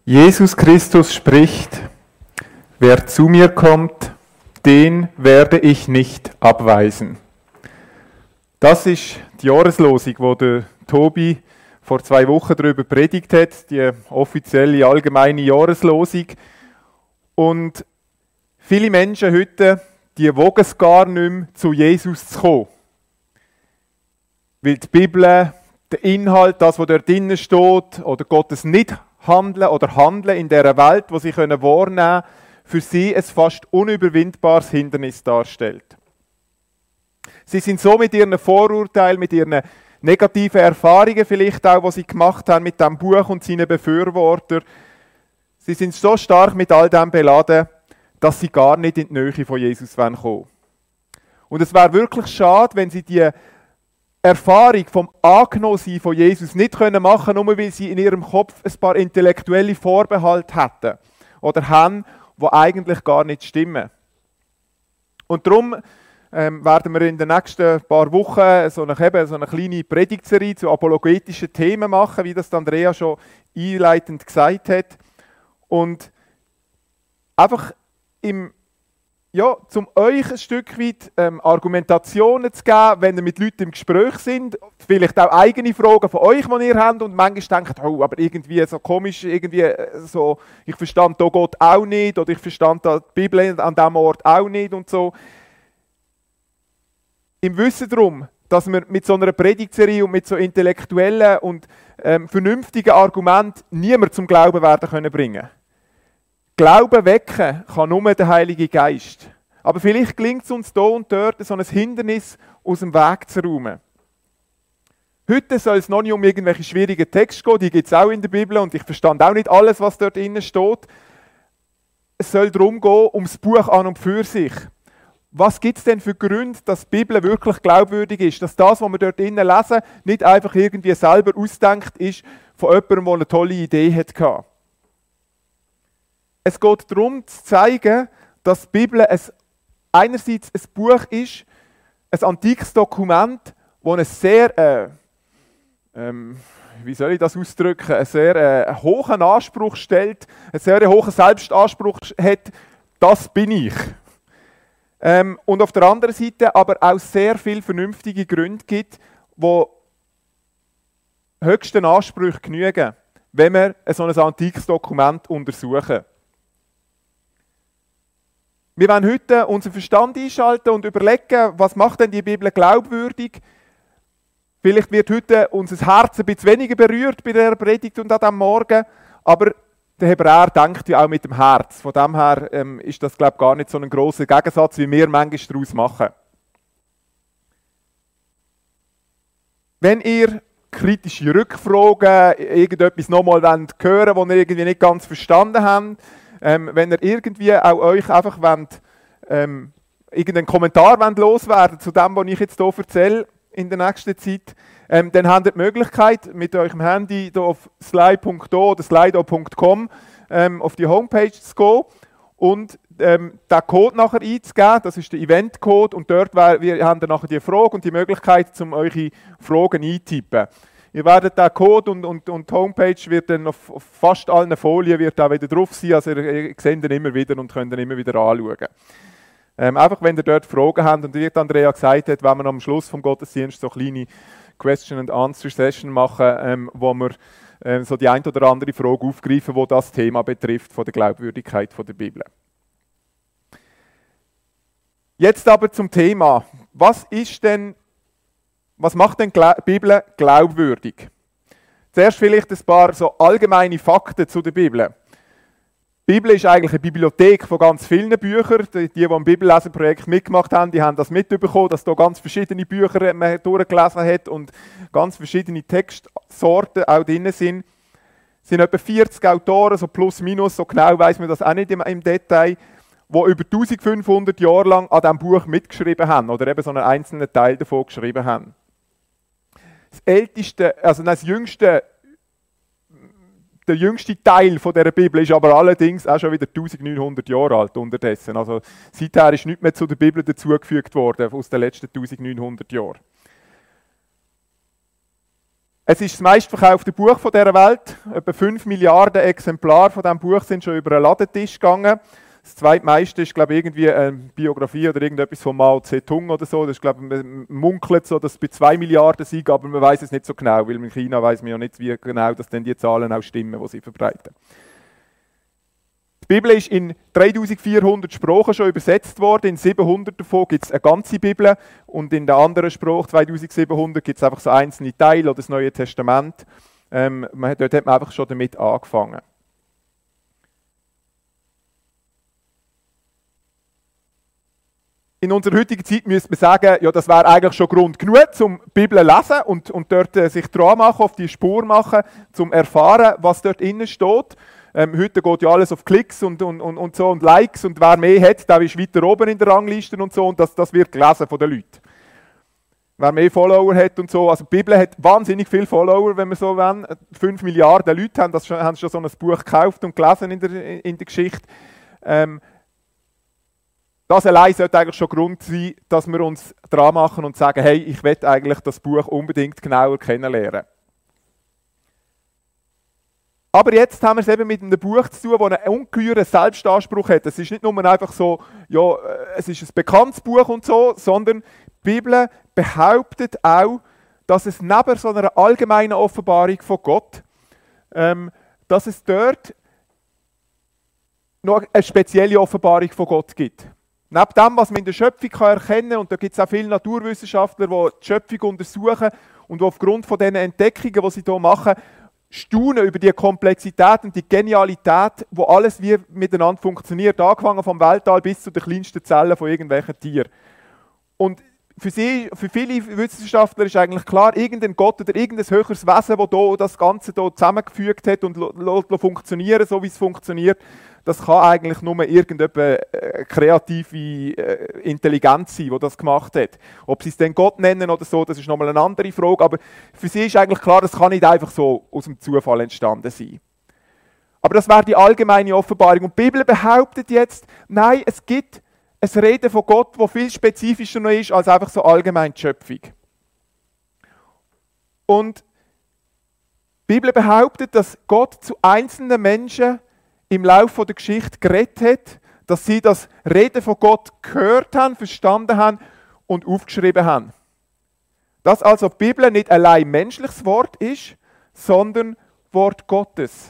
Jesus Christus spricht, wer zu mir kommt, den werde ich nicht abweisen. Das ist die Jahreslosung, die der Tobi vor 2 Wochen darüber predigt hat, die offizielle allgemeine Jahreslosung. Und viele Menschen heute, die wagen es gar nicht mehr, zu Jesus zu kommen. Weil die Bibel, der Inhalt, das, was dort drinnen steht, oder Gottes Nicht-Handeln oder Handeln in dieser Welt, die sie wahrnehmen können, für sie ein fast unüberwindbares Hindernis darstellt. Sie sind so mit ihren Vorurteilen, mit ihren negativen Erfahrungen vielleicht auch, die sie gemacht haben mit diesem Buch und seinen Befürwortern. Sie sind so stark mit all dem beladen, dass sie gar nicht in die Nähe von Jesus kommen wollen. Und es wäre wirklich schade, wenn sie die Erfahrung vom Angenommensein von Jesus nicht machen können, nur weil sie in ihrem Kopf ein paar intellektuelle Vorbehalte hätten oder haben, die eigentlich gar nicht stimmen. Und darum werden wir in den nächsten paar Wochen so eine kleine Predigtserie zu apologetischen Themen machen, wie das Andrea schon einleitend gesagt hat. Und einfach um euch ein Stück weit Argumentationen zu geben, wenn ihr mit Leuten im Gespräch sind, vielleicht auch eigene Fragen von euch, die ihr habt und manchmal denkt, oh, aber irgendwie so komisch, irgendwie so, ich verstand da Gott auch nicht oder ich verstand da die Bibel an diesem Ort auch nicht und so. Im Wissen darum, dass wir mit so einer Predigtserie und mit so intellektuellen und vernünftigen Argumenten niemand zum Glauben werden können bringen. Glauben wecken kann nur der Heilige Geist. Aber vielleicht gelingt es uns hier und dort, so ein Hindernis aus dem Weg zu räumen. Heute soll es noch nicht um irgendwelche schwierigen Texte gehen, die gibt es auch in der Bibel und ich verstand auch nicht alles, was dort drin steht. Es soll darum gehen, um das Buch an und für sich. Was gibt es denn für Gründe, dass die Bibel wirklich glaubwürdig ist? Dass das, was wir dort drinnen lesen, nicht einfach irgendwie selber ausgedacht ist von jemandem, der eine tolle Idee hatte. Es geht darum, zu zeigen, dass die Bibel einerseits ein Buch ist, ein antikes Dokument, das einen sehr, wie soll ich das ausdrücken, einen sehr hohen Anspruch stellt, einen sehr hohen Selbstanspruch hat, das bin ich. Und auf der anderen Seite aber auch sehr viele vernünftige Gründe gibt, die höchsten Ansprüchen genügen, wenn wir so ein antikes Dokument untersuchen. Wir wollen heute unseren Verstand einschalten und überlegen, was macht denn die Bibel glaubwürdig? Vielleicht wird heute unser Herz ein bisschen weniger berührt bei der Predigt und an diesem Morgen, aber der Hebräer denkt ja auch mit dem Herz. Von dem her ist das, glaube ich, gar nicht so ein grosser Gegensatz, wie wir manchmal daraus machen. Wenn ihr kritische Rückfragen, irgendetwas nochmal hören wollt, das ihr irgendwie nicht ganz verstanden habt, wenn ihr irgendwie auch euch einfach irgendeinen Kommentar loswerden zu dem, was ich jetzt hier erzähle in der nächsten Zeit, dann habt ihr die Möglichkeit, mit eurem Handy hier auf slide.do oder slido.com auf die Homepage zu gehen und den Code nachher einzugeben. Das ist der Event-Code und dort habt ihr nachher die Frage und die Möglichkeit, um eure Fragen einzutippen. Ihr werdet den Code und die Homepage wird dann auf fast allen Folien wird auch wieder drauf sein, also ihr seht ihn immer wieder und könnt ihn immer wieder anschauen. Einfach, wenn ihr dort Fragen habt und wie Andrea gesagt hat, wenn wir am Schluss vom Gottesdienst so kleine Question-and-Answer-Session machen, wo wir so die ein oder andere Frage aufgreifen, die das Thema betrifft, von der Glaubwürdigkeit der Bibel. Jetzt aber zum Thema. Was macht denn die Bibel glaubwürdig? Zuerst vielleicht ein paar so allgemeine Fakten zu der Bibel. Die Bibel ist eigentlich eine Bibliothek von ganz vielen Büchern. Die am Bibelleseprojekt mitgemacht haben, die haben das mitbekommen, dass da ganz verschiedene Bücher man durchgelesen hat und ganz verschiedene Textsorten auch drin sind. Es sind etwa 40 Autoren, so plus minus, so genau weiss man das auch nicht im Detail, die über 1500 Jahre lang an diesem Buch mitgeschrieben haben oder eben so einen einzelnen Teil davon geschrieben haben. Das älteste, also das jüngste, der jüngste Teil von dieser Bibel ist aber allerdings auch schon wieder 1900 Jahre alt unterdessen. Also seither ist nichts mehr zu der Bibel dazugefügt worden aus den letzten 1900 Jahren. Es ist das meistverkaufte Buch von dieser Welt. Etwa 5 Milliarden Exemplare von diesem Buch sind schon über einen Ladentisch gegangen. Das zweitmeiste ist, glaube ich, irgendwie eine Biografie oder irgendetwas von Mao Zedong oder so. Das ist, glaube ich, man munkelt so, dass es bei 2 Milliarden sind, aber man weiß es nicht so genau, weil in China weiß man ja nicht, wie genau dass denn die Zahlen auch stimmen, die sie verbreiten. Die Bibel ist in 3400 Sprachen schon übersetzt worden. In 700 davon gibt es eine ganze Bibel und in der anderen Sprache, 2700, gibt es einfach so einzelne Teile oder das Neue Testament. Dort hat man einfach schon damit angefangen. In unserer heutigen Zeit müsste man sagen, ja, das wäre eigentlich schon Grund genug, um die Bibel zu lesen und dort sich dran machen, auf die Spur machen, um zu erfahren, was dort innen steht. Heute geht ja alles auf Klicks und so und Likes und wer mehr hat, der ist weiter oben in der Rangliste und so und das wird gelesen von den Leuten. Wer mehr Follower hat und so, also die Bibel hat wahnsinnig viele Follower, wenn wir so wollen. 5 Milliarden Leute haben schon so ein Buch gekauft und gelesen in der Geschichte. Das allein sollte eigentlich schon Grund sein, dass wir uns dran machen und sagen, hey, ich will eigentlich das Buch unbedingt genauer kennenlernen. Aber jetzt haben wir es eben mit einem Buch zu tun, das einen ungeheuren Selbstanspruch hat. Es ist nicht nur einfach so, ja, es ist ein bekanntes Buch und so, sondern die Bibel behauptet auch, dass es neben so einer allgemeinen Offenbarung von Gott, dass es dort noch eine spezielle Offenbarung von Gott gibt. Neben dem, was man in der Schöpfung erkennen kann, und da gibt es auch viele Naturwissenschaftler, die die Schöpfung untersuchen und die aufgrund von diesen Entdeckungen, die sie hier machen, staunen über die Komplexität und die Genialität, wo alles wie miteinander funktioniert, angefangen vom Weltall bis zu den kleinsten Zellen von irgendwelchen Tieren. Und für viele Wissenschaftler ist eigentlich klar, irgendein Gott oder irgendein höheres Wesen, das das Ganze hier zusammengefügt hat und funktionieren, so wie es funktioniert, das kann eigentlich nur irgendeine kreative Intelligenz sein, die das gemacht hat. Ob sie es dann Gott nennen oder so, das ist nochmal eine andere Frage, aber für sie ist eigentlich klar, das kann nicht einfach so aus dem Zufall entstanden sein. Aber das wäre die allgemeine Offenbarung. Und die Bibel behauptet jetzt, nein, es gibt ein Reden von Gott, das viel spezifischer noch ist als einfach so allgemein die Schöpfung. Und die Bibel behauptet, dass Gott zu einzelnen Menschen im Laufe der Geschichte geredet hat, dass sie das Reden von Gott gehört haben, verstanden haben und aufgeschrieben haben. Dass also die Bibel nicht allein menschliches Wort ist, sondern Wort Gottes.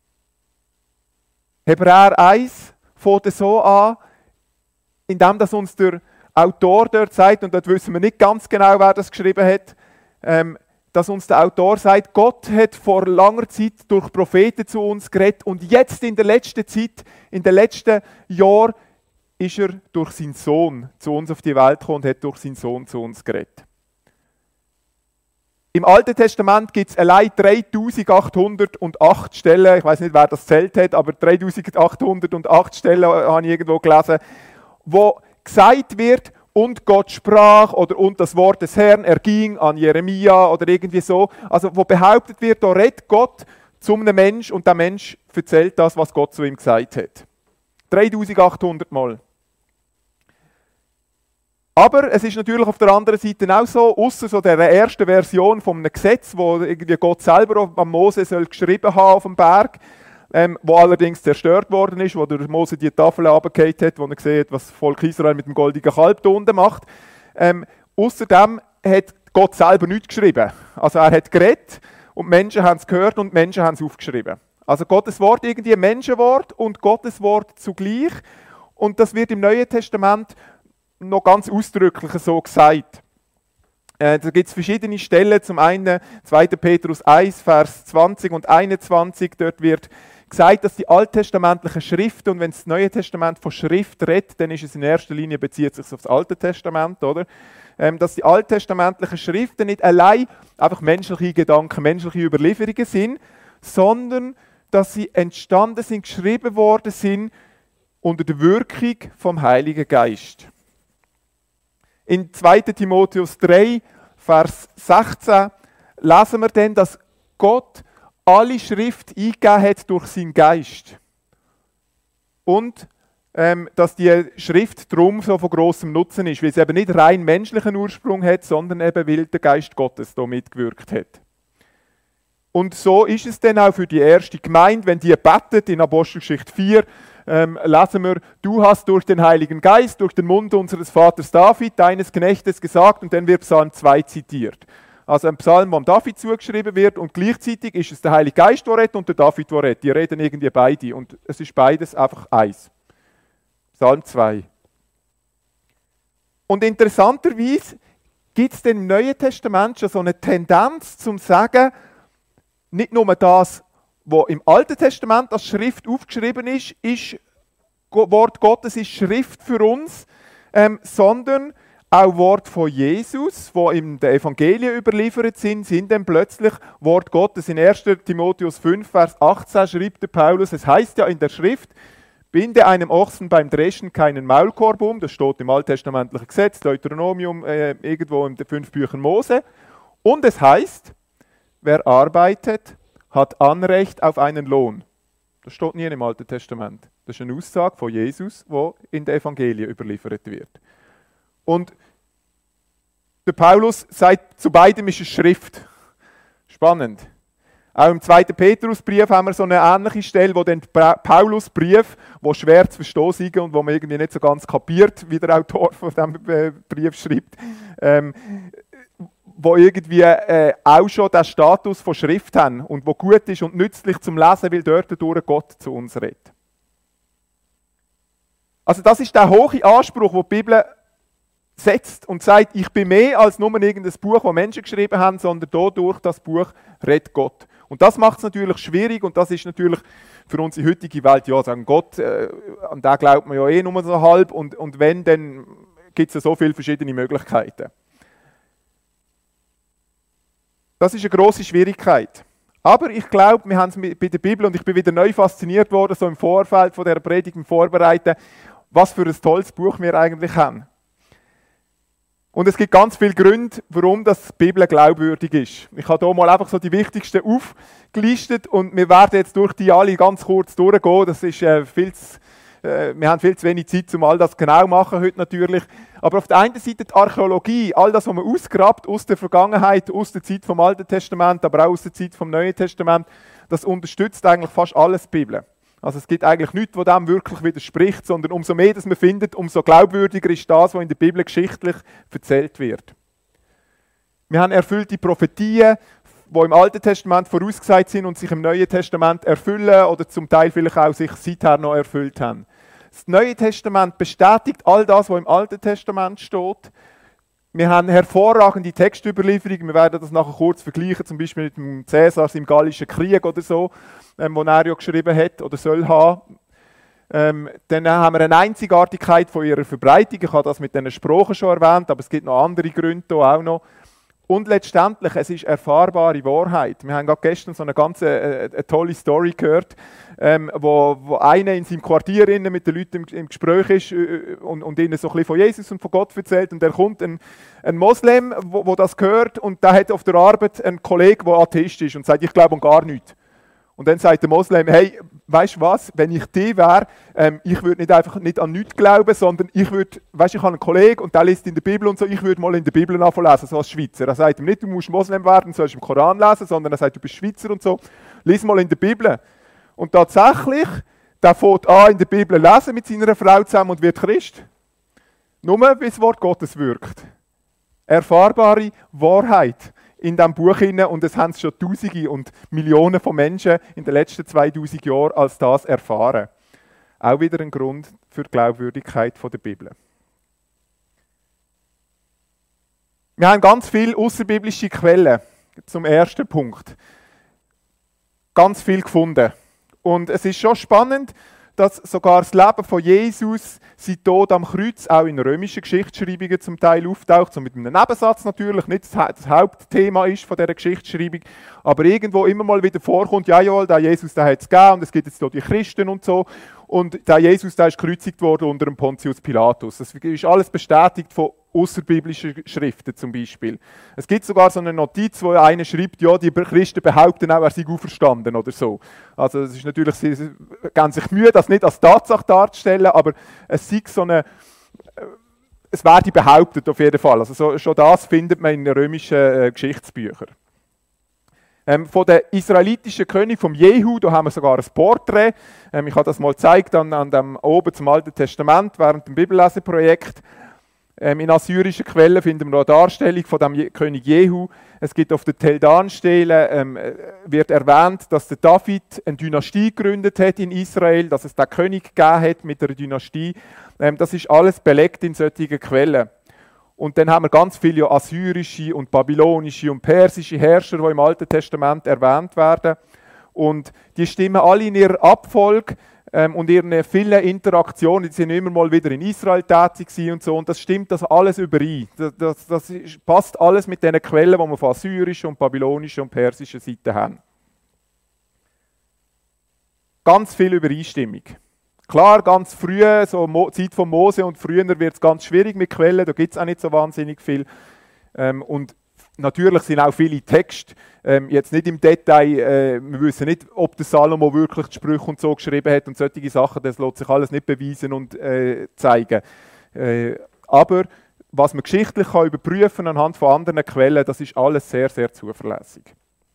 Hebräer 1 fängt so an, indem das uns der Autor dort sagt, und dort wissen wir nicht ganz genau, wer das geschrieben hat, dass uns der Autor sagt, Gott hat vor langer Zeit durch Propheten zu uns geredet und jetzt in der letzten Zeit, in den letzten Jahren, ist er durch seinen Sohn zu uns auf die Welt gekommen und hat durch seinen Sohn zu uns geredet. Im Alten Testament gibt es allein 3808 Stellen, ich weiß nicht, wer das zählt hat, aber 3808 Stellen habe ich irgendwo gelesen, wo gesagt wird, und Gott sprach oder und das Wort des Herrn erging an Jeremia oder irgendwie so. Also wo behauptet wird, da redet Gott zu einem Mensch und der Mensch erzählt das, was Gott zu ihm gesagt hat. 3800 Mal. Aber es ist natürlich auf der anderen Seite auch so, ausser so der ersten Version von einem Gesetz, wo irgendwie Gott selber am Mose soll geschrieben haben auf dem Berg, wo allerdings zerstört worden ist, wo der Mose die Tafel runtergefallen hat, wo er gesehen hat, was das Volk Israel mit dem goldenen Kalb da unten macht. Außerdem hat Gott selber nichts geschrieben. Also er hat geredet und Menschen haben es gehört und Menschen haben es aufgeschrieben. Also Gottes Wort irgendwie ein Menschenwort und Gottes Wort zugleich. Und das wird im Neuen Testament noch ganz ausdrücklich so gesagt. Da gibt es verschiedene Stellen. Zum einen 2. Petrus 1, Vers 20 und 21. Dort wird gesagt, dass die alttestamentlichen Schriften, und wenn das Neue Testament von Schrift redet, dann ist es in erster Linie, bezieht sich auf das Alte Testament, oder? Dass die alttestamentlichen Schriften nicht allein einfach menschliche Gedanken, menschliche Überlieferungen sind, sondern dass sie entstanden sind, geschrieben worden sind unter der Wirkung vom Heiligen Geist. In 2. Timotheus 3, Vers 16 lesen wir dann, dass Gott alle Schrift eingegeben hat durch seinen Geist. Und dass die Schrift darum so von grossem Nutzen ist, weil sie eben nicht rein menschlichen Ursprung hat, sondern eben weil der Geist Gottes da mitgewirkt hat. Und so ist es dann auch für die erste Gemeinde, wenn die betet, in Apostelgeschichte 4, lesen wir, du hast durch den Heiligen Geist, durch den Mund unseres Vaters David, deines Knechtes gesagt, und dann wird Psalm 2 zitiert. Also ein Psalm, wo David zugeschrieben wird, und gleichzeitig ist es der Heilige Geist, der redet, und der David, der redet. Die reden irgendwie beide, und es ist beides einfach eins. Psalm 2. Und interessanterweise gibt es im Neuen Testament schon so eine Tendenz zum Sagen, nicht nur das, was im Alten Testament als Schrift aufgeschrieben ist Wort Gottes, ist Schrift für uns, sondern auch Wort von Jesus, die in den Evangelien überliefert sind dann plötzlich Wort Gottes. In 1. Timotheus 5, Vers 18 schreibt der Paulus, es heißt ja in der Schrift, binde einem Ochsen beim Dreschen keinen Maulkorb um, das steht im alttestamentlichen Gesetz, Deuteronomium, irgendwo in den 5 Büchern Mose. Und es heißt, wer arbeitet, hat Anrecht auf einen Lohn. Das steht nie im Alten Testament. Das ist eine Aussage von Jesus, die in den Evangelien überliefert wird. Und der Paulus sagt, zu beidem ist es Schrift. Spannend. Auch im 2. Petrusbrief haben wir so eine ähnliche Stelle, wo dann Paulusbrief, wo schwer zu verstehen ist und wo man irgendwie nicht so ganz kapiert, wie der Autor von diesem Brief schreibt, wo irgendwie auch schon den Status von Schrift haben und wo gut ist und nützlich zum Lesen, weil dort durch Gott zu uns redet. Also das ist der hohe Anspruch, den die Bibel setzt und sagt, ich bin mehr als nur irgendein Buch, das Menschen geschrieben haben, sondern durch das Buch redet Gott. Und das macht es natürlich schwierig und das ist natürlich für unsere heutige Welt, ja, sagen Gott, an den glaubt man ja eh nur so halb und wenn, dann gibt es ja so viele verschiedene Möglichkeiten. Das ist eine grosse Schwierigkeit. Aber ich glaube, wir haben es bei der Bibel und ich bin wieder neu fasziniert worden, so im Vorfeld von dieser Predigt im Vorbereiten, was für ein tolles Buch wir eigentlich haben. Und es gibt ganz viele Gründe, warum die Bibel glaubwürdig ist. Ich habe hier mal einfach so die wichtigsten aufgelistet und wir werden jetzt durch die alle ganz kurz durchgehen. Das ist wir haben viel zu wenig Zeit, um all das genau zu machen heute natürlich. Aber auf der einen Seite die Archäologie, all das, was man ausgrabt aus der Vergangenheit, aus der Zeit vom Alten Testament, aber auch aus der Zeit vom Neuen Testament, das unterstützt eigentlich fast alles die Bibel. Also es gibt eigentlich nichts, was dem wirklich widerspricht, sondern umso mehr, dass man findet, umso glaubwürdiger ist das, was in der Bibel geschichtlich erzählt wird. Wir haben erfüllte Prophetien, die im Alten Testament vorausgesagt sind und sich im Neuen Testament erfüllen oder zum Teil vielleicht auch sich seither noch erfüllt haben. Das Neue Testament bestätigt all das, was im Alten Testament steht. Wir haben hervorragende Textüberlieferungen. Wir werden das nachher kurz vergleichen, zum Beispiel mit dem Cäsar im Gallischen Krieg oder so, wo er ja geschrieben hat oder soll haben. Dann haben wir eine Einzigartigkeit von ihrer Verbreitung. Ich habe das mit den Sprachen schon erwähnt, aber es gibt noch andere Gründe hier auch noch. Und letztendlich, es ist erfahrbare Wahrheit. Wir haben gerade gestern so eine ganz tolle Story gehört, wo einer in seinem Quartier mit den Leuten im Gespräch ist und ihnen so ein bisschen von Jesus und von Gott erzählt. Und dann kommt ein Moslem, wo das hört, und der hat auf der Arbeit einen Kollegen, der Atheist ist und sagt, ich glaube an gar nichts. Und dann sagt der Moslem, hey, weißt du was, wenn ich die wäre, ich würde nicht einfach nicht an nichts glauben, sondern ich würde, weißt du, ich habe einen Kollegen und der liest in der Bibel und so, ich würde mal in der Bibel nachlesen, so als Schweizer. Er sagt ihm nicht, du musst Moslem werden, sollst im Koran lesen, sondern er sagt, du bist Schweizer und so, lies mal in der Bibel. Und tatsächlich, der fängt an in der Bibel lesen mit seiner Frau zusammen und wird Christ. Nur, wie das Wort Gottes wirkt. Erfahrbare Wahrheit in diesem Buch hinein, und es haben schon Tausende und Millionen von Menschen in den letzten 2000 Jahren als das erfahren. Auch wieder ein Grund für die Glaubwürdigkeit der Bibel. Wir haben ganz viele außerbiblische Quellen zum ersten Punkt. Ganz viel gefunden. Und es ist schon spannend, dass sogar das Leben von Jesus, sein Tod am Kreuz, auch in römischen Geschichtsschreibungen zum Teil auftaucht, so mit einem Nebensatz natürlich, nicht das Hauptthema ist von dieser Geschichtsschreibung, aber irgendwo immer mal wieder vorkommt, ja, der Jesus, der hat es gegeben und es gibt jetzt hier die Christen und so, und der Jesus, der ist gekreuzigt worden unter dem Pontius Pilatus. Das ist alles bestätigt von außerbiblischen Schriften zum Beispiel. Es gibt sogar so eine Notiz, wo einer schreibt, ja, die Christen behaupten auch, er sei auferstanden oder so. Also es ist natürlich, sie geben sich Mühe, das nicht als Tatsache darzustellen, aber es sei so eine, es werde behauptet auf jeden Fall. Also schon das findet man in römischen Geschichtsbüchern. Von den israelitischen König, vom Jehu, da haben wir sogar ein Porträt. Ich habe das mal gezeigt an dem oben zum Alten Testament während dem Bibelleseprojekt. In assyrischen Quellen finden wir noch eine Darstellung von dem König Jehu. Es gibt auf der Teldan-Stele, wird erwähnt, dass der David eine Dynastie gegründet hat in Israel, dass es da König gegeben hat mit einer Dynastie. Das ist alles belegt in solchen Quellen. Und dann haben wir ganz viele assyrische und babylonische und persische Herrscher, die im Alten Testament erwähnt werden. Und die stimmen alle in ihrer Abfolge und ihren vielen Interaktionen, die sind immer mal wieder in Israel tätig und so. Und das stimmt das alles überein. Das passt alles mit den Quellen, die wir von assyrischen und babylonischen und persischen Seite haben. Ganz viel Übereinstimmung. Klar, ganz früh, so Zeit von Mose und früher wird es ganz schwierig mit Quellen, da gibt es auch nicht so wahnsinnig viel. Und natürlich sind auch viele Texte, jetzt nicht im Detail, wir wissen nicht, ob der Salomo wirklich die Sprüche und so geschrieben hat und solche Sachen, das lässt sich alles nicht beweisen und zeigen. Aber was man geschichtlich kann überprüfen anhand von anderen Quellen, das ist alles sehr, sehr zuverlässig.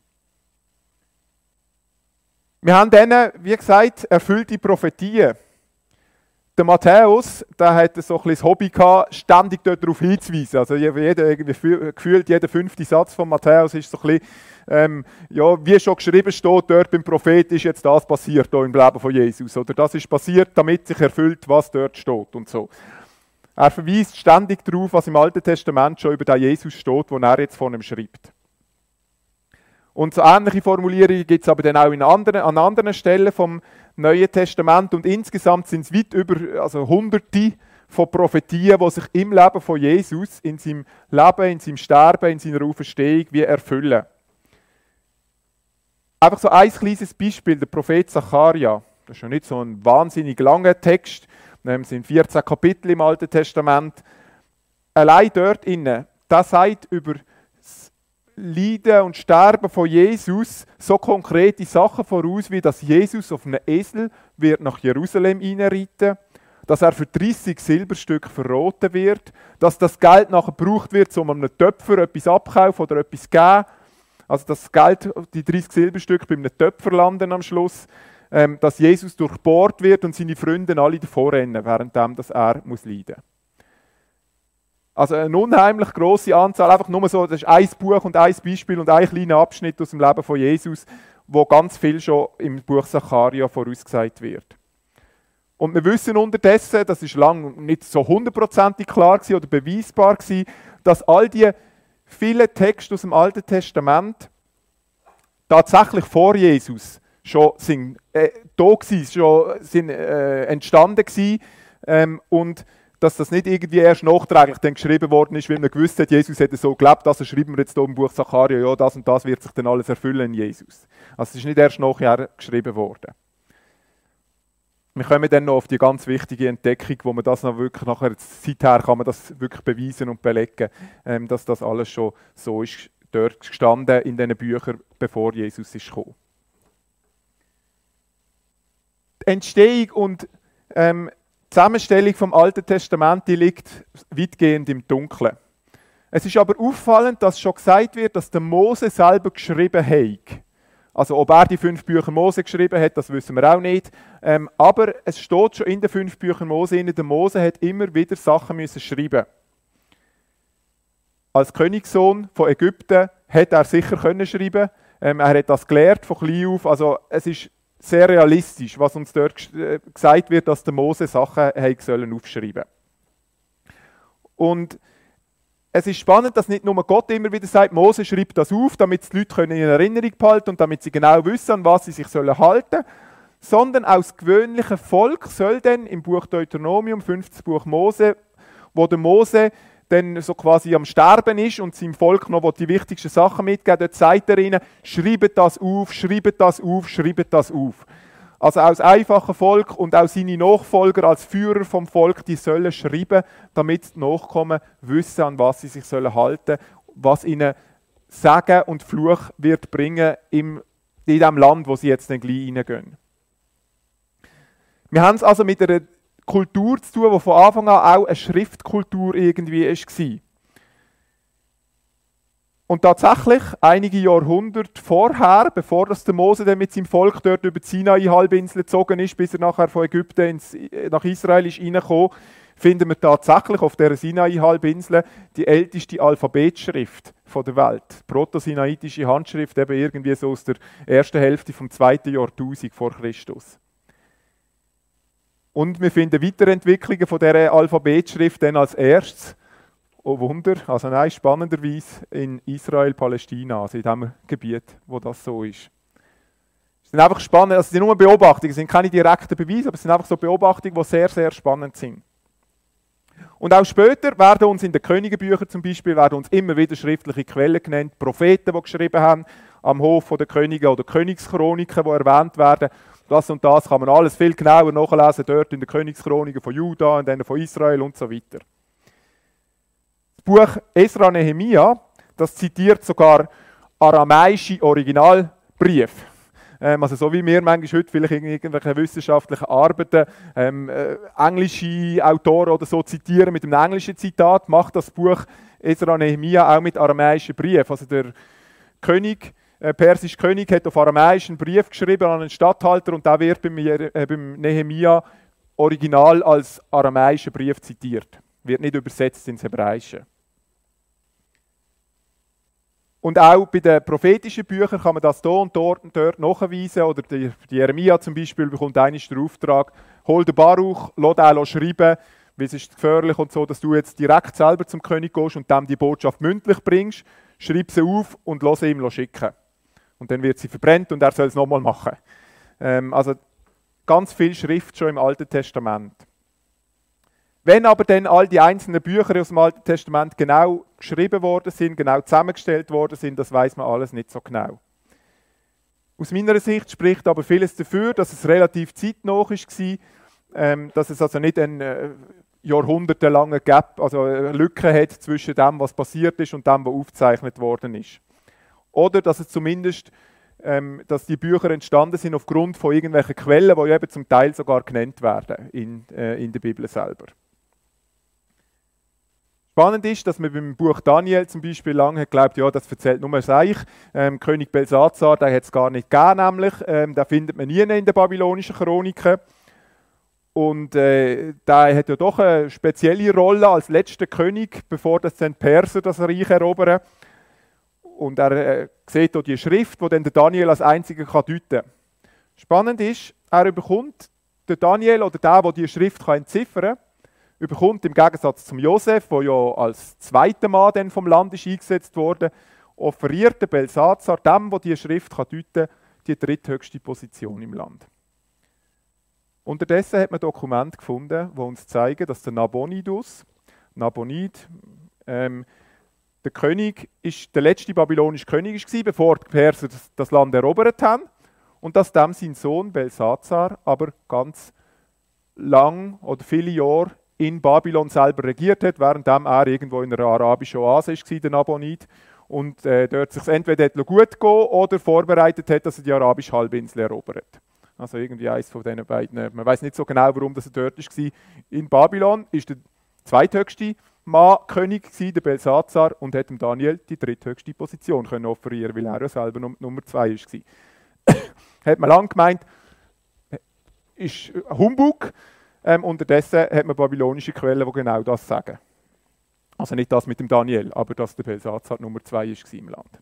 Wir haben dann, wie gesagt, erfüllte Prophetien. Der Matthäus, der hatte so ein bisschen das Hobby gehabt, ständig darauf hinzuweisen. Also gefühlt jeder 5. Satz von Matthäus ist so ein bisschen, wie schon geschrieben steht, dort beim Prophet ist jetzt das passiert, hier im Leben von Jesus. Oder das ist passiert, damit sich erfüllt, was dort steht und so. Er verweist ständig darauf, was im Alten Testament schon über den Jesus steht, wo er jetzt von ihm schreibt. Und so ähnliche Formulierungen gibt es aber dann auch an anderen Stellen vom Neuen Testament. Und insgesamt sind es weit über Hunderte von Prophetien, die sich im Leben von Jesus, in seinem Leben, in seinem Sterben, in seiner Auferstehung wie erfüllen. Einfach so ein kleines Beispiel, der Prophet Zacharia. Das ist ja nicht so ein wahnsinnig langer Text. Es sind 14 Kapitel im Alten Testament. Allein dort innen, das sagt über Leiden und Sterben von Jesus so konkrete Sachen voraus, wie dass Jesus auf einem Esel wird nach Jerusalem hineinreiten, dass er für 30 Silberstücke verroten wird, dass das Geld nachher gebraucht wird, um einem Töpfer etwas abzukaufen oder etwas zu geben. Also das Geld, die 30 Silberstücke bei einem Töpfer landen am Schluss, dass Jesus durchbohrt wird und seine Freunde alle davor rennen, während er leiden muss. Also eine unheimlich grosse Anzahl, einfach nur so, das ist ein Buch und ein Beispiel und ein kleiner Abschnitt aus dem Leben von Jesus, wo ganz viel schon im Buch Zacharia vorausgesagt wird. Und wir wissen unterdessen, das ist lange nicht so 100%ig klar gewesen oder beweisbar gewesen, dass all die vielen Texte aus dem Alten Testament tatsächlich vor Jesus schon sind, entstanden waren und dass das nicht irgendwie erst nachträglich dann geschrieben worden ist, weil man gewusst hat, Jesus hätte so gelebt, also schreiben wir jetzt hier im Buch Zacharia, ja, das und das wird sich dann alles erfüllen in Jesus. Also es ist nicht erst nachher geschrieben worden. Wir kommen dann noch auf die ganz wichtige Entdeckung, wo man das noch wirklich nachher, seither kann man das wirklich beweisen und belegen, dass das alles schon so ist dort gestanden in diesen Büchern, bevor Jesus ist gekommen. Die Entstehung und die Zusammenstellung vom Alten Testament die liegt weitgehend im Dunkeln. Es ist aber auffallend, dass schon gesagt wird, dass der Mose selber geschrieben hat. Also ob er die 5 Bücher Mose geschrieben hat, das wissen wir auch nicht. Aber es steht schon in den 5 Büchern Mose, der Mose hat immer wieder Sachen müssen schreiben. Als Königssohn von Ägypten hätte er sicher können schreiben. Er hat das gelernt von klein auf. Also es ist sehr realistisch, was uns dort gesagt wird, dass der Mose Sachen aufschreiben sollen. Und es ist spannend, dass nicht nur Gott immer wieder sagt, Mose schreibt das auf, damit die Leute in Erinnerung behalten und damit sie genau wissen, an was sie sich halten sollen, sondern auch das gewöhnliche Volk soll dann im Buch Deuteronomium, 5. Buch Mose, wo der Mose dann so quasi am Sterben ist und seinem Volk noch die wichtigsten Sachen mitgeben, dort sagt er ihnen, schreibt das auf, schreibt das auf, schreibt das auf. Also auch das einfache Volk und auch seine Nachfolger als Führer vom Volk, die sollen schreiben, damit die Nachkommen wissen, an was sie sich halten sollen, was ihnen Segen und Fluch wird bringen in dem Land, wo sie jetzt dann gleich reingehen. Wir haben es also mit einer Kultur zu tun, die von Anfang an auch eine Schriftkultur irgendwie war. Und tatsächlich, einige Jahrhunderte vorher, bevor das der Mose dann mit seinem Volk dort über die Sinai-Halbinsel gezogen ist, bis er nachher von Ägypten nach Israel ist reingekommen, finden wir tatsächlich auf dieser Sinai-Halbinsel die älteste Alphabetschrift der Welt. Proto-sinaitische Handschrift, eben irgendwie so aus der ersten Hälfte vom 2. Jahrtausend vor Christus. Und wir finden Weiterentwicklungen von dieser Alphabetschrift dann als erstes, oh Wunder, also nein, spannenderweise in Israel-Palästina, also in dem Gebiet, wo das so ist. Es sind einfach spannend, also es sind nur Beobachtungen, es sind keine direkten Beweise, aber es sind einfach so Beobachtungen, die sehr, sehr spannend sind. Und auch später werden uns in den Königebüchern zum Beispiel werden uns immer wieder schriftliche Quellen genannt, Propheten, die geschrieben haben am Hof der Könige oder Königschroniken, die erwähnt werden. Das und das kann man alles viel genauer nachlesen, dort in den Königschroniken von Juda und dann von Israel und so weiter. Das Buch Esra Nehemia, das zitiert sogar aramäische Originalbriefe. Also so wie wir manchmal heute vielleicht in irgendwelchen wissenschaftlichen Arbeiten englische Autoren oder so zitieren mit einem englischen Zitat, macht das Buch Esra Nehemia auch mit aramäischen Briefen. Also der König, persische König hat auf Aramäisch einen Brief geschrieben an einen Statthalter und der wird beim Nehemia original als aramäischer Brief zitiert. Wird nicht übersetzt ins Hebräische. Und auch bei den prophetischen Büchern kann man das hier und dort nachweisen. Oder die Jeremia zum Beispiel bekommt einmal den Auftrag, hol den Baruch, lass den schreiben, weil es ist gefährlich und so, dass du jetzt direkt selber zum König gehst und dem die Botschaft mündlich bringst, schreib sie auf und lass sie ihm schicken. Und dann wird sie verbrennt und er soll es nochmal machen. Also ganz viel Schrift schon im Alten Testament. Wenn aber dann all die einzelnen Bücher aus dem Alten Testament genau geschrieben worden sind, genau zusammengestellt worden sind, das weiß man alles nicht so genau. Aus meiner Sicht spricht aber vieles dafür, dass es relativ zeitnah war, dass es also nicht eine jahrhundertelange Gap, also eine Lücke hat zwischen dem, was passiert ist und dem, was aufgezeichnet worden ist. Oder dass es zumindest, dass die Bücher entstanden sind aufgrund von irgendwelchen Quellen, die eben zum Teil sogar genannt werden in der Bibel selber. Spannend ist, dass man beim Buch Daniel zum Beispiel lange glaubt, ja, das erzählt nur Seich. König Belsazar, den hat es gar nicht gegeben, nämlich. Den findet man nie in den babylonischen Chroniken. Und der hat ja doch eine spezielle Rolle als letzter König, bevor das dann die Perser das Reich erobern. Und er sieht hier die Schrift, die dann der Daniel als einziger deuten kann. Spannend ist, er bekommt, der Daniel oder der die Schrift entziffern kann, überkommt im Gegensatz zum Josef, der ja als zweiter Mann dann vom Land ist eingesetzt wurde, offeriert der Belsazar dem, der die Schrift deuten kann, die dritthöchste Position im Land. Unterdessen hat man Dokumente gefunden, die uns zeigen, dass der Nabonid, der König, ist der letzte babylonische König war, bevor die Perser das Land erobert haben, und dass dem sein Sohn Belsazar aber ganz lang oder viele Jahre in Babylon selber regiert hat, während er irgendwo in einer arabischen Oase war, der Nabonid, und dort sich entweder gut gehen oder vorbereitet hat, dass er die arabische Halbinsel erobert. Also irgendwie eines von diesen beiden. Man weiß nicht so genau, warum er dort war. In Babylon ist der zweithöchste Mann König, der Belsazar, und hat dem Daniel die dritthöchste Position können offerieren, weil er ja selber Nummer 2 war. Hat man lange gemeint, ist Humbug. Unterdessen hat man babylonische Quellen, die genau das sagen. Also nicht das mit dem Daniel, aber dass der Belsazar Nummer 2 war im Land.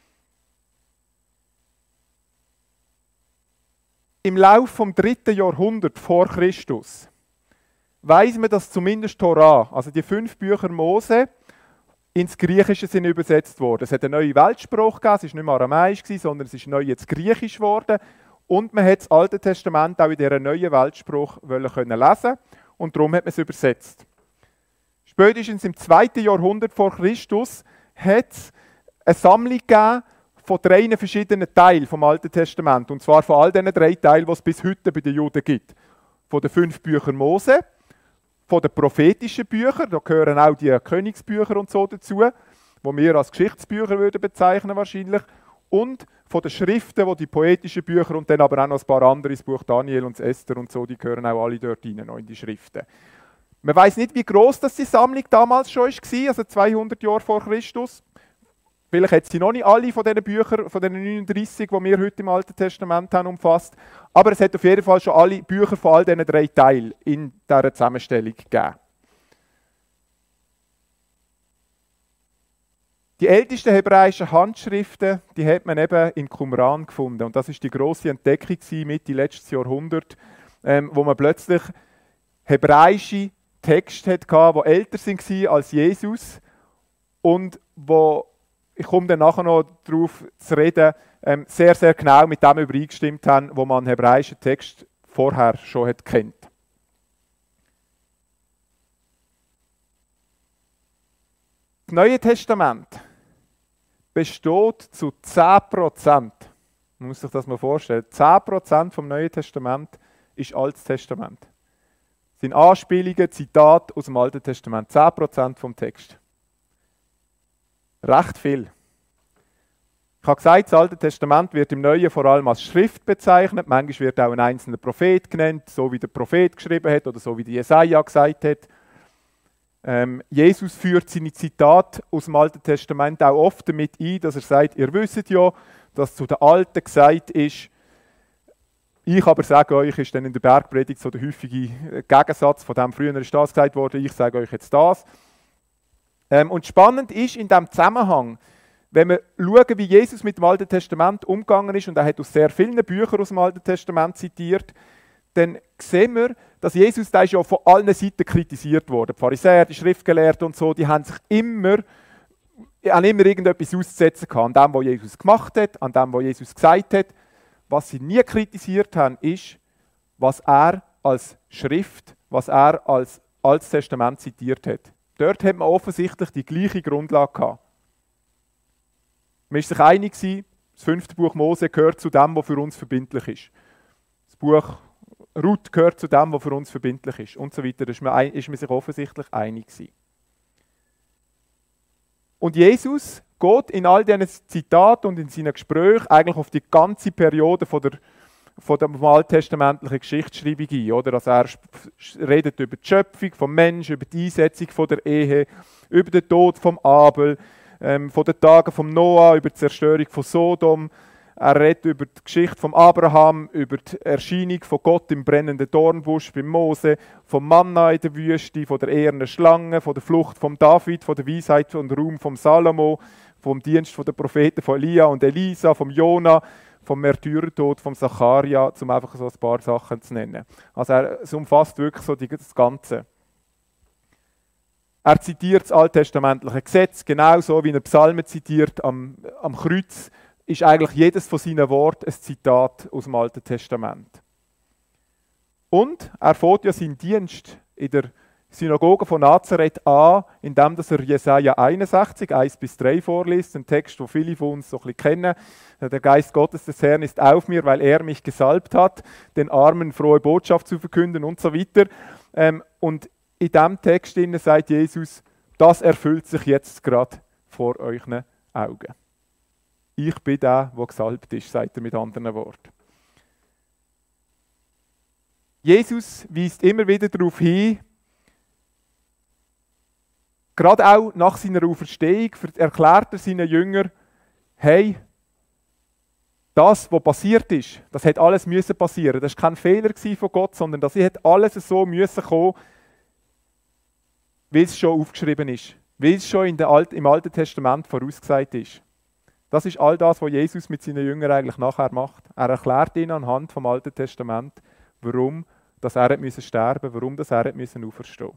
Im Lauf vom 3. Jahrhundert vor Christus weiss man, dass zumindest Torah, also die 5 Bücher Mose, ins Griechische sind übersetzt worden. Es hat eine neue Weltsprache gegeben, es war nicht mehr aramäisch, sondern es ist neu jetzt griechisch geworden. Und man hat das Alte Testament auch in dieser neuen Weltsprache lesen und darum hat man es übersetzt. Spätestens im 2. Jahrhundert vor Christus hat es eine Sammlung gegeben von 3 verschiedenen Teilen vom Alten Testament. Und zwar von all diesen 3 Teilen, die es bis heute bei den Juden gibt. Von den 5 Büchern Mose, von den prophetischen Büchern, da gehören auch die Königsbücher und so dazu, die wir als Geschichtsbücher würden bezeichnen wahrscheinlich, und von den Schriften, die poetischen Bücher und dann aber auch noch ein paar andere, das Buch Daniel und das Esther und so, die gehören auch alle dort rein, noch in die Schriften. Man weiß nicht, wie groß das die Sammlung damals schon war, also 200 Jahre vor Christus. Vielleicht hat sie noch nicht alle von diesen Büchern, von den 39, die wir heute im Alten Testament haben, umfasst. Aber es hat auf jeden Fall schon alle Bücher von all diesen 3 Teilen in dieser Zusammenstellung gegeben. Die ältesten hebräischen Handschriften, die hat man eben in Qumran gefunden. Und das ist die grosse Entdeckung Mitte letztes Jahrhundert, wo man plötzlich hebräische Texte hatte, die älter waren als Jesus und wo, ich komme dann nachher noch darauf zu reden, sehr, sehr genau mit dem übereingestimmt haben, wo man einen hebräischen Text vorher schon kennt. Das Neue Testament besteht zu 10%. Man muss sich das mal vorstellen. 10% vom Neuen Testament ist Altes Testament. Das sind Anspielungen, Zitate aus dem Alten Testament. 10% vom Text. Recht viel. Ich habe gesagt, das Alte Testament wird im Neuen vor allem als Schrift bezeichnet. Manchmal wird auch ein einzelner Prophet genannt, so wie der Prophet geschrieben hat oder so wie der Jesaja gesagt hat. Jesus führt seine Zitate aus dem Alten Testament auch oft damit ein, dass er sagt, ihr wisst ja, dass zu den Alten gesagt ist, ich aber sage euch, ist dann in der Bergpredigt so der häufige Gegensatz, von dem früher ist das gesagt worden, ich sage euch jetzt das. Und spannend ist in diesem Zusammenhang, wenn wir schauen, wie Jesus mit dem Alten Testament umgegangen ist, und er hat aus sehr vielen Büchern aus dem Alten Testament zitiert, dann sehen wir, dass Jesus da ist ja von allen Seiten kritisiert wurde. Die Pharisäer, die Schriftgelehrten und so, die haben sich immer irgendetwas auszusetzen gehabt. An dem, was Jesus gemacht hat, an dem, was Jesus gesagt hat. Was sie nie kritisiert haben, ist, was er als Schrift, was er als Altes Testament zitiert hat. Dort hat man offensichtlich die gleiche Grundlage gehabt. Man ist sich einig gewesen, das 5. Buch Mose gehört zu dem, was für uns verbindlich ist. Das Buch Ruth gehört zu dem, was für uns verbindlich ist und so weiter. Da ist man sich offensichtlich einig gewesen. Und Jesus geht in all diesen Zitaten und in seinen Gesprächen eigentlich auf die ganze Periode von der alttestamentlichen Geschichtsschreibung ein. Oder? Also er redet über die Schöpfung vom Menschen, über die Einsetzung von der Ehe, über den Tod von Abel, von den Tagen von Noah, über die Zerstörung von Sodom. Er redet über die Geschichte von Abraham, über die Erscheinung von Gott im brennenden Dornbusch bei Mose, vom Manna in der Wüste, von der ehernen Schlange, von der Flucht von David, von der Weisheit und Ruhm von Salomo, vom Dienst der Propheten von Elia und Elisa, vom Jona, vom Märtyrertod von Zacharia, um einfach so ein paar Sachen zu nennen. Also es umfasst wirklich so das Ganze. Er zitiert das alttestamentliche Gesetz, genauso wie er Psalmen zitiert am Kreuz, ist eigentlich jedes von seinen Worten ein Zitat aus dem Alten Testament. Und er fängt ja seinen Dienst in der Synagoge von Nazareth an, indem er Jesaja 61, 1-3 vorliest, ein Text, den viele von uns so ein bisschen kennen. Der Geist Gottes des Herrn ist auf mir, weil er mich gesalbt hat, den Armen frohe Botschaft zu verkünden und so weiter. Und in diesem Text sagt Jesus, das erfüllt sich jetzt gerade vor euren Augen. Ich bin der gesalbt ist, sagt er mit anderen Worten. Jesus weist immer wieder darauf hin, gerade auch nach seiner Auferstehung erklärt er seinen Jüngern, hey, das, was passiert ist, das hat alles müssen passieren. Das war kein Fehler von Gott, sondern das hat alles so müssen kommen, weil es schon aufgeschrieben ist, weil es schon im Alten Testament vorausgesagt ist. Das ist all das, was Jesus mit seinen Jüngern eigentlich nachher macht. Er erklärt ihnen anhand vom Alten Testament, warum dass er sterben musste, warum dass er auferstehen musste.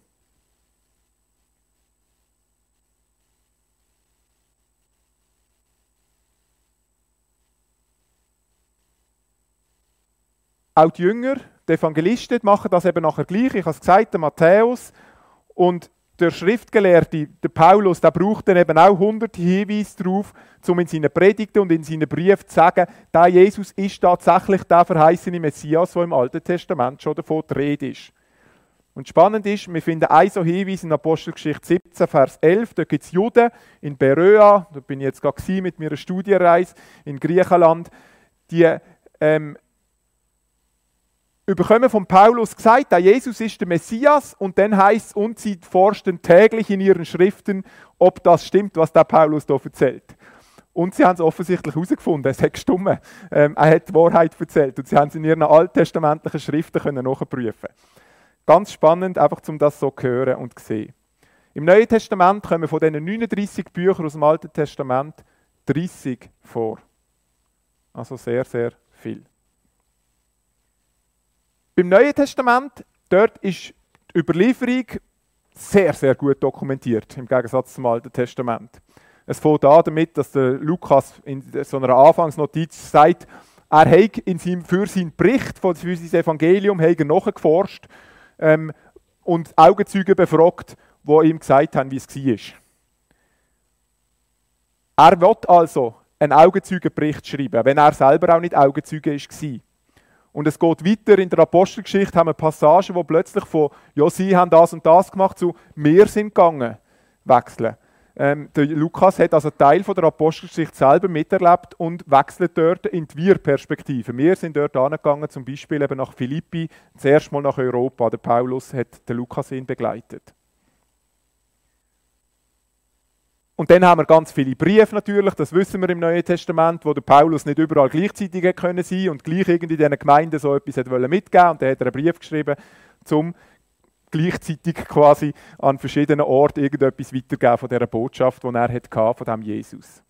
Auch die Jünger, die Evangelisten, machen das eben nachher gleich. Ich habe es gesagt, der Matthäus und der Schriftgelehrte, der Paulus, der braucht dann eben auch 100 Hinweise darauf, um in seinen Predigten und in seinen Briefen zu sagen, der Jesus ist tatsächlich der verheißene Messias, der im Alten Testament schon davon die Rede ist. Und spannend ist, wir finden einen so Hinweis in Apostelgeschichte 17, Vers 11. Da gibt es Juden in Beröa, da bin ich jetzt gerade mit meiner Studienreise in Griechenland, die überkommen von Paulus gesagt, der Jesus ist der Messias, und dann heißt es, und sie forschten täglich in ihren Schriften, ob das stimmt, was der Paulus da erzählt. Und sie haben es offensichtlich herausgefunden, es hat gestimmt. Er hat die Wahrheit erzählt und sie haben es in ihren alttestamentlichen Schriften können nachprüfen. Ganz spannend, einfach um das so zu hören und zu sehen. Im Neuen Testament kommen von diesen 39 Büchern aus dem Alten Testament 30 vor. Also sehr, sehr viel. Beim Neuen Testament, dort ist die Überlieferung sehr, sehr gut dokumentiert, im Gegensatz zum Alten Testament. Es fängt an damit, dass der Lukas in so einer Anfangsnotiz sagt, er hat für seinen Bericht, für sein Evangelium, nachgeforscht und Augenzeugen befragt, die ihm gesagt haben, wie es war. Er will also einen Augenzeugenbericht schreiben, wenn er selber auch nicht Augenzeuge war. Und es geht weiter in der Apostelgeschichte, haben wir Passagen, wo plötzlich von «Ja, sie haben das und das gemacht» zu «Wir sind gegangen» wechseln. Der Lukas hat also Teil von der Apostelgeschichte selber miterlebt und wechselt dort in die Wir-Perspektive. Wir sind dort angegangen, zum Beispiel eben nach Philippi, zuerst mal nach Europa. Der Paulus hat den Lukas ihn begleitet. Und dann haben wir ganz viele Briefe natürlich, das wissen wir im Neuen Testament, wo der Paulus nicht überall gleichzeitig sein konnte und gleich irgendwie diesen Gemeinden so etwas mitgeben wollte. Und dann hat er einen Brief geschrieben, um gleichzeitig quasi an verschiedenen Orten irgendetwas weitergeben von dieser Botschaft, die er hatte, von diesem Jesus.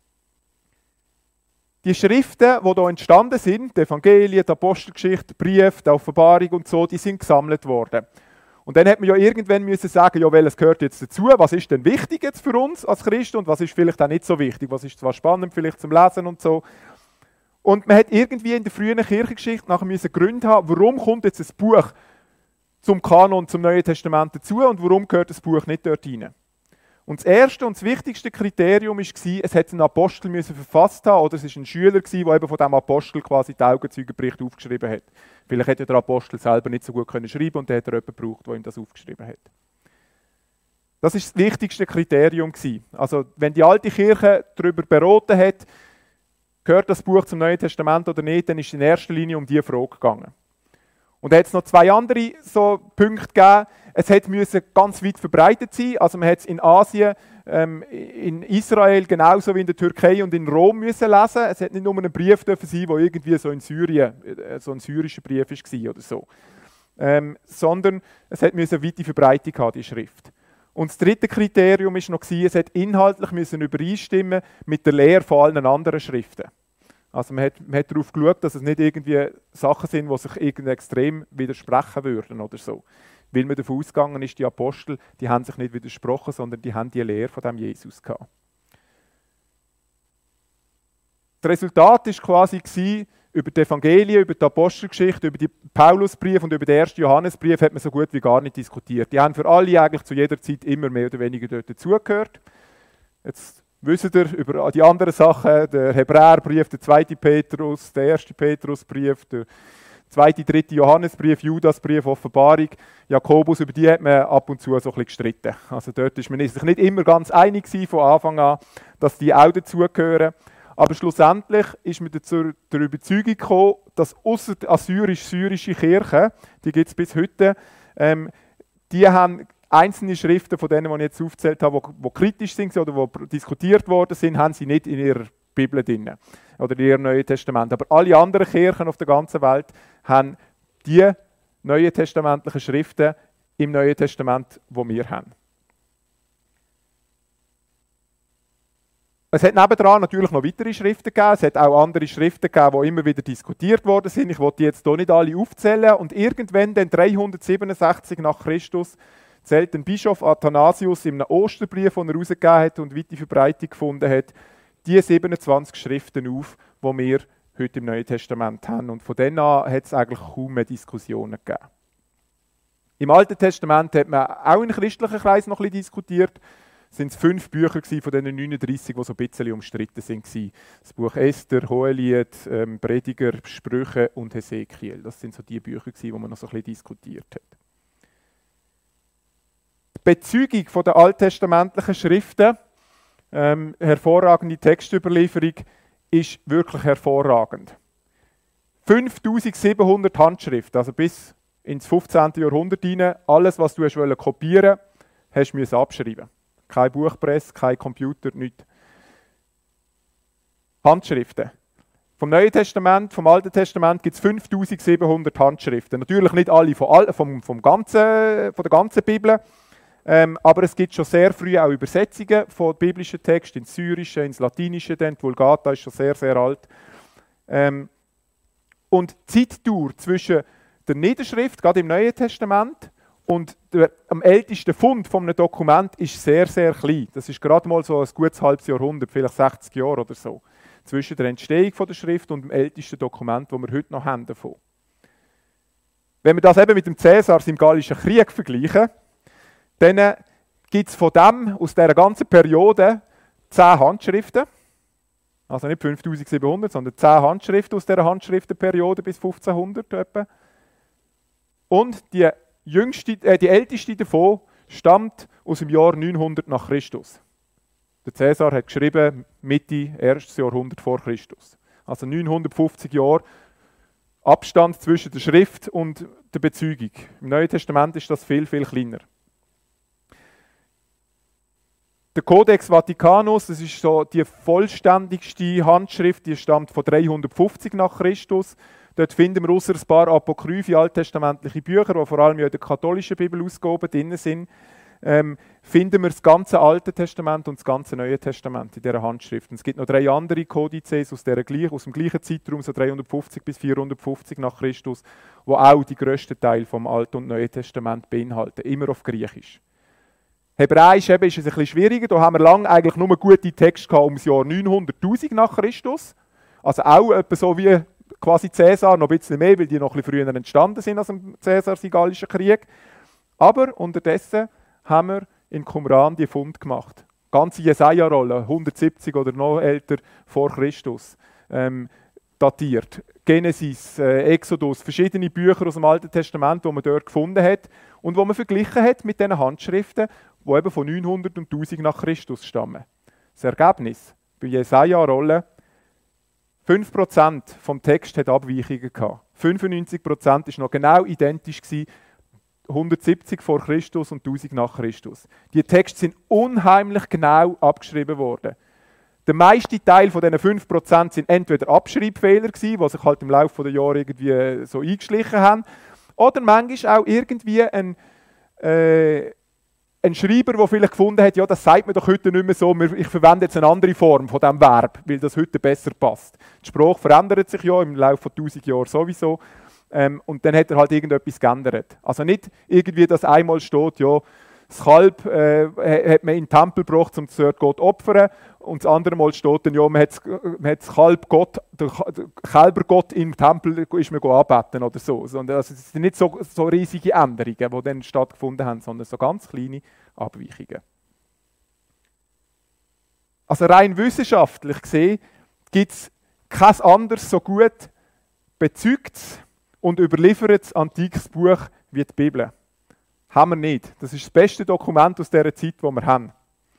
Die Schriften, die hier entstanden sind, die Evangelien, die Apostelgeschichte, die Briefe, die Offenbarung und so, die sind gesammelt worden. Und dann hat man ja irgendwann müssen sagen, ja, welches gehört jetzt dazu? Was ist denn wichtig jetzt für uns als Christen und was ist vielleicht auch nicht so wichtig? Was ist zwar spannend vielleicht zum Lesen und so. Und man hat irgendwie in der frühen Kirchengeschichte nachher müssen Gründe haben, warum kommt jetzt ein Buch zum Kanon, zum Neuen Testament dazu und warum gehört das Buch nicht dort rein? Und das erste und das wichtigste Kriterium war, es hätte ein Apostel verfasst haben oder es war ein Schüler, der eben von diesem Apostel quasi den Augenzeugenbericht aufgeschrieben hat. Vielleicht hätte der Apostel selber nicht so gut schreiben können und dann hat er jemanden gebraucht, der ihm das aufgeschrieben hat. Das war das wichtigste Kriterium. Also wenn die alte Kirche darüber beraten hat, gehört das Buch zum Neuen Testament oder nicht, dann ist es in erster Linie um diese Frage gegangen. Und da hat es noch zwei andere so Punkte gegeben. Es musste ganz weit verbreitet sein. Also man hat es in Asien, in Israel genauso wie in der Türkei und in Rom müssen lesen. Es hat nicht nur ein Brief dürfen sein, der irgendwie so in Syrien, so ein syrischer Brief war oder so. Sondern es musste weite Verbreitung haben, die Schrift. Und das dritte Kriterium war noch, es hat inhaltlich müssen übereinstimmen mit der Lehre von allen anderen Schriften. Also man hat darauf geschaut, dass es nicht irgendwie Sachen sind, die sich irgendwie extrem widersprechen würden oder so. Weil man davon ausgegangen ist, die Apostel, die haben sich nicht widersprochen, sondern die haben die Lehre von dem Jesus gehabt. Das Resultat war quasi, über die Evangelien, über die Apostelgeschichte, über die Paulusbrief und über den 1. Johannesbrief hat man so gut wie gar nicht diskutiert. Die haben für alle eigentlich zu jeder Zeit immer mehr oder weniger dort dazugehört. Jetzt wisst ihr über die anderen Sachen, der Hebräerbrief, der 2. Petrus, der 1. Petrusbrief, der 2., 3. Johannesbrief, Judasbrief, Offenbarung, Jakobus, über die hat man ab und zu so ein bisschen gestritten. Also dort ist man sich nicht immer ganz einig von Anfang an, dass die auch dazugehören. Aber schlussendlich ist man zur Überzeugung gekommen, dass ausser der assyrisch-syrische Kirche, die gibt es bis heute, die haben einzelne Schriften von denen, die ich jetzt aufgezählt habe, die kritisch sind oder die diskutiert worden sind, haben sie nicht in ihrer Bibel drin oder in ihrem Neuen Testament. Aber alle anderen Kirchen auf der ganzen Welt haben die neuen testamentlichen Schriften im Neuen Testament, die wir haben. Es hat nebendran natürlich noch weitere Schriften gegeben. Es hat auch andere Schriften gegeben, die immer wieder diskutiert worden sind. Ich will die jetzt hier nicht alle aufzählen. Und irgendwann, dann 367 nach Christus, zählt ein Bischof Athanasius in einem Osterbrief, den er herausgegeben hat und weite Verbreitung gefunden hat, die 27 Schriften auf, die wir heute im Neuen Testament haben. Und von dann an hat es eigentlich kaum mehr Diskussionen gegeben. Im Alten Testament hat man auch in christlichen Kreisen noch ein bisschen diskutiert. Es waren 5 Bücher von diesen 39, die so ein bisschen umstritten waren. Das Buch Esther, Hohelied, Prediger, Sprüche und Hesekiel. Das sind so die Bücher, die man noch so ein bisschen diskutiert hat. Die Bezeugung der alttestamentlichen Schriften, hervorragende Textüberlieferung, ist wirklich hervorragend. 5700 Handschriften, also bis ins 15. Jahrhundert hinein, alles, was du kopieren wolltest, musst du abschreiben. Kein Buchpresse, kein Computer, nichts. Handschriften. Vom Neuen Testament, vom Alten Testament gibt es 5700 Handschriften. Natürlich nicht alle von der ganzen Bibel, aber es gibt schon sehr früh auch Übersetzungen von biblischen Texten ins Syrische, ins Latinische, denn die Vulgata ist schon sehr, sehr alt. Und die Zeitdauer zwischen der Niederschrift, gerade im Neuen Testament, und am ältesten Fund von einem Dokument ist sehr, sehr klein. Das ist gerade mal so ein gutes halbes Jahrhundert, vielleicht 60 Jahre oder so, zwischen der Entstehung von der Schrift und dem ältesten Dokument, das wir heute noch haben davon. Wenn wir das eben mit dem Cäsar im Gallischen Krieg vergleichen, dann gibt es von dem, aus dieser ganzen Periode, 10 Handschriften. Also nicht 5700, sondern 10 Handschriften aus dieser Handschriftenperiode bis 1500 etwa. Und die älteste davon stammt aus dem Jahr 900 nach Christus. Der Cäsar hat geschrieben, Mitte 1. Jahrhundert vor Christus. Also 950 Jahre Abstand zwischen der Schrift und der Bezeugung. Im Neuen Testament ist das viel, viel kleiner. Der Codex Vaticanus, das ist so die vollständigste Handschrift, die stammt von 350 nach Christus. Dort finden wir außer ein paar apokryphe alttestamentliche Bücher, die vor allem in der katholischen Bibel ausgehoben drin sind, finden wir das ganze Alte Testament und das ganze Neue Testament in dieser Handschrift. Und es gibt noch 3 andere Kodizes aus dem gleichen Zeitraum, so 350 bis 450 nach Christus, die auch die grössten Teil vom Alten und Neuen Testament beinhalten, immer auf Griechisch. Hebräisch eben ist es ein bisschen schwieriger, da haben wir lange eigentlich nur gute Texte gehabt ums Jahr 900'000 nach Christus. Also auch etwa so wie quasi Cäsar, noch ein bisschen mehr, weil die noch ein bisschen früher entstanden sind als im Cäsar im Gallischen Krieg. Aber unterdessen haben wir in Qumran die Fund gemacht. Ganze Jesaja-Rolle, 170 oder noch älter vor Christus, datiert. Genesis, Exodus, verschiedene Bücher aus dem Alten Testament, die man dort gefunden hat und die man verglichen hat mit diesen Handschriften, die eben von 900 und 1000 nach Christus stammen. Das Ergebnis bei Jesaja-Rolle: 5% vom Text hat Abweichungen gehabt. 95% war noch genau identisch gewesen, 170 vor Christus und 1000 nach Christus. Die Texte sind unheimlich genau abgeschrieben worden. Der meiste Teil von diesen 5% sind entweder Abschreibfehler gewesen, die sich halt im Laufe der Jahre irgendwie so eingeschlichen haben, oder manchmal auch irgendwie ein Schreiber, der vielleicht gefunden hat, ja, das sagt man doch heute nicht mehr so, ich verwende jetzt eine andere Form von diesem Verb, weil das heute besser passt. Die Sprache verändert sich ja im Laufe von 1000 Jahren sowieso. Und dann hat er halt irgendetwas geändert. Also nicht irgendwie, dass einmal steht, ja, das Kalb hat man in den Tempel gebracht, um dort Gott zu opfern. Und das andere Mal steht dann, ja, man hat das Kalb Gott, der Kälbergott im Tempel ist man anbeten oder so. Also es sind nicht so riesige Änderungen, die dann stattgefunden haben, sondern so ganz kleine Abweichungen. Also rein wissenschaftlich gesehen gibt es kein anderes so gut bezeugtes und überliefertes antikes Buch wie die Bibel. Haben wir nicht. Das ist das beste Dokument aus dieser Zeit, das wir haben.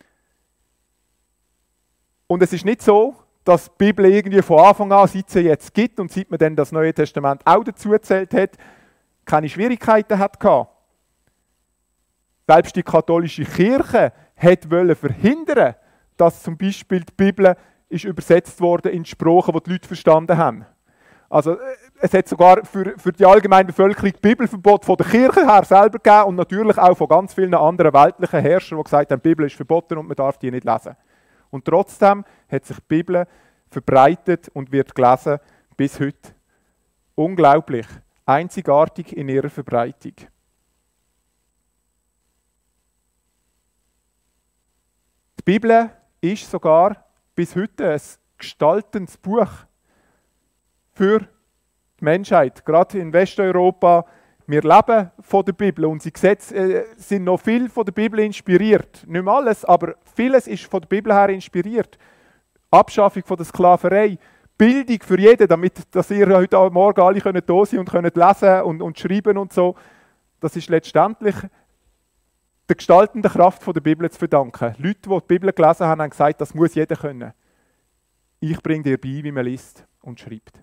Und es ist nicht so, dass die Bibel irgendwie von Anfang an, seit sie jetzt gibt und seit man dann das Neue Testament auch dazu gezählt hat, keine Schwierigkeiten hatte. Selbst die katholische Kirche wollte verhindern, dass zum Beispiel die Bibel ist übersetzt wurde in Sprachen, die die Leute verstanden haben. Also es hat sogar für die allgemeine Bevölkerung Bibelverbot von der Kirche her selber gegeben und natürlich auch von ganz vielen anderen weltlichen Herrschern, die gesagt haben, die Bibel ist verboten und man darf die nicht lesen. Und trotzdem hat sich die Bibel verbreitet und wird gelesen bis heute. Unglaublich, einzigartig in ihrer Verbreitung. Die Bibel ist sogar bis heute ein gestaltendes Buch für die Menschheit, gerade in Westeuropa. Wir leben von der Bibel. Unsere Gesetze sind noch viel von der Bibel inspiriert. Nicht mehr alles, aber vieles ist von der Bibel her inspiriert. Abschaffung von der Sklaverei, Bildung für jeden, dass ihr heute Morgen alle da sein könnt und könnt lesen und schreiben und so. Das ist letztendlich der gestaltenden Kraft von der Bibel zu verdanken. Leute, die die Bibel gelesen haben, haben gesagt, das muss jeder können. Ich bringe dir bei, wie man liest und schreibt.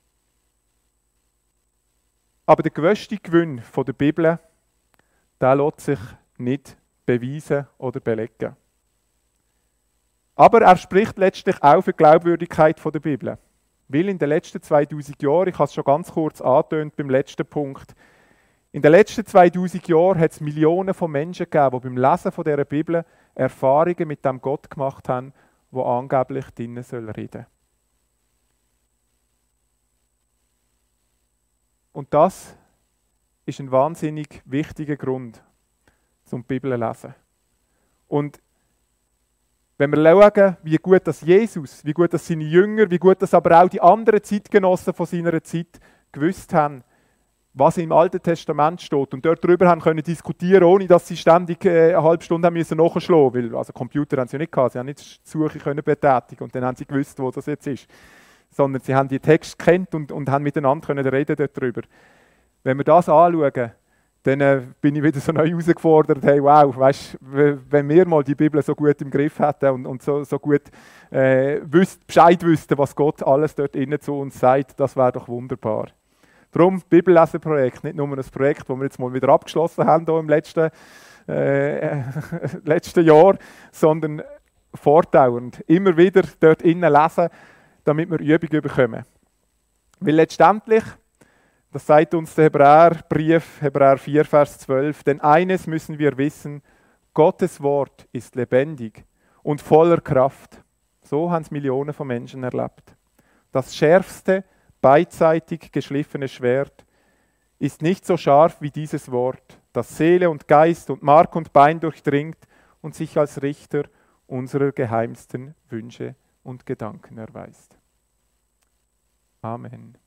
Aber der grösste Gewinn von der Bibel, der lässt sich nicht beweisen oder belegen. Aber er spricht letztlich auch für die Glaubwürdigkeit der Bibel. Weil in den letzten 2000 Jahren, ich habe es schon ganz kurz angetönt beim letzten Punkt, in den letzten 2000 Jahren hat es Millionen von Menschen gegeben, die beim Lesen von dieser Bibel Erfahrungen mit dem Gott gemacht haben, der angeblich drinnen soll reden. Und das ist ein wahnsinnig wichtiger Grund, zum Bibel zu lesen. Und wenn wir schauen, wie gut das Jesus, wie gut das seine Jünger, wie gut das aber auch die anderen Zeitgenossen von seiner Zeit gewusst haben, was im Alten Testament steht und dort darüber haben können diskutieren, ohne dass sie ständig eine halbe Stunde haben müssen nachschlagen, weil also Computer haben sie nicht gehabt, sie haben nicht die Suche können betätigen und dann haben sie gewusst, wo das jetzt ist, sondern sie haben die Texte kennt und haben miteinander können reden darüber. Wenn wir das anschauen, dann bin ich wieder so neu herausgefordert, hey wow, weißt, wenn wir mal die Bibel so gut im Griff hätten und so gut Bescheid wüssten, was Gott alles dort innen zu uns sagt, das wäre doch wunderbar. Darum Bibelleseprojekt, nicht nur ein Projekt, das wir jetzt mal wieder abgeschlossen haben hier im letzten Jahr, sondern fortdauernd. Immer wieder dort innen lesen, damit wir Übung bekommen. Weil letztendlich, das sagt uns der Hebräerbrief, Hebräer 4, Vers 12, denn eines müssen wir wissen, Gottes Wort ist lebendig und voller Kraft. So haben es Millionen von Menschen erlebt. Das schärfste, beidseitig geschliffene Schwert ist nicht so scharf wie dieses Wort, das Seele und Geist und Mark und Bein durchdringt und sich als Richter unserer geheimsten Wünsche und Gedanken erweist. Amen.